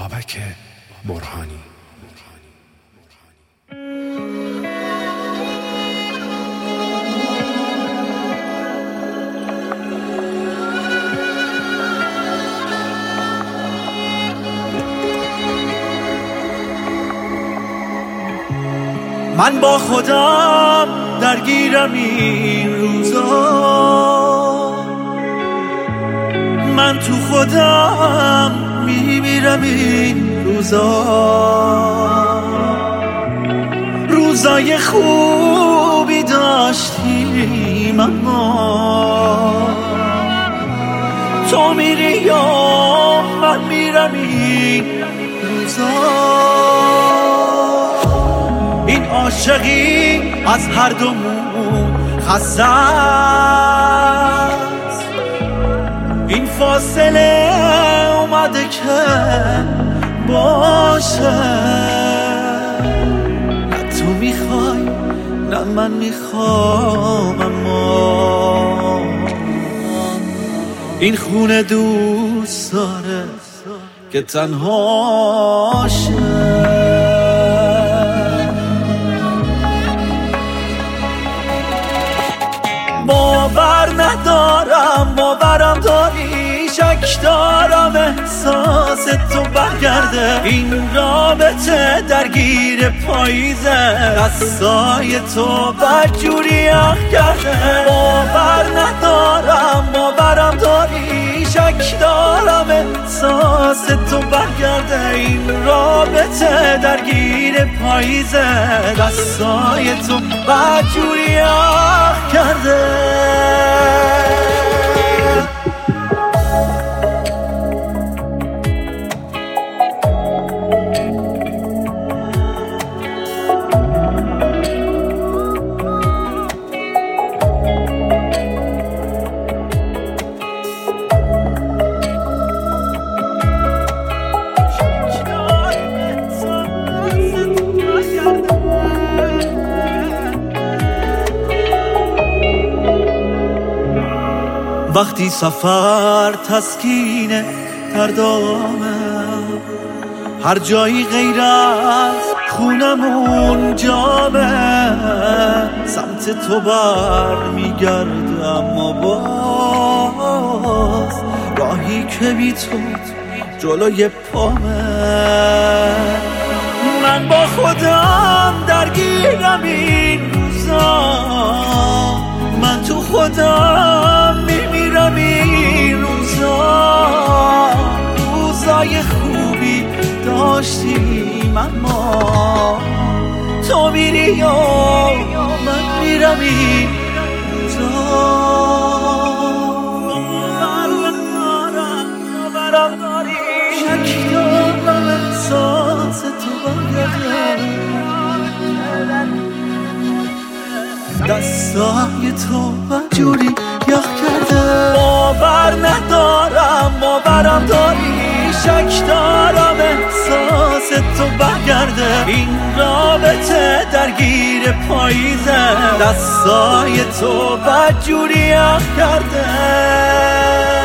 بابک برهانی. من با خودم درگیرم این روزا، من تو خودم میمیرم این روزا. روزای خوبی داشتیم اما تو میری یا من میرم این روزا. این عاشقی از هر دومون خسته است، این فاصله اومده که باشه. نه تو میخوای نه من میخوام، اما این خونه دوست داره که تنها شه. باور ندارم باورم داری، شک دارم احساس تو برگرده. این رابطه درگیر پاییزه، دستای تو بدجوری اخ کرده. باور ندارم باورم داری، شک دارم احساس تو برگرده. این رابطه درگیر پاییزه، دستای تو بدجوری اخ کرده. وقتی سفر تسکین تردامه، هر جایی غیر از خونمون جامه. سمت تو بر میگردم اما باز راهی که بی تو جلوی پامه. من با خودم درگیرم این روزا، من تو خودم میمیرم این روزا. روزای خوبی داشتیم اما تو میری یا من میرم این روزا. باورم داری، شک دارم احساس تو برگرده. دستای تو بدجوری یخ کرده. باور ندارم باورم داری، شک دارم احساس تو برگرده. این رابطه درگیر پاییزه، دستای تو بدجوری یخ کرده.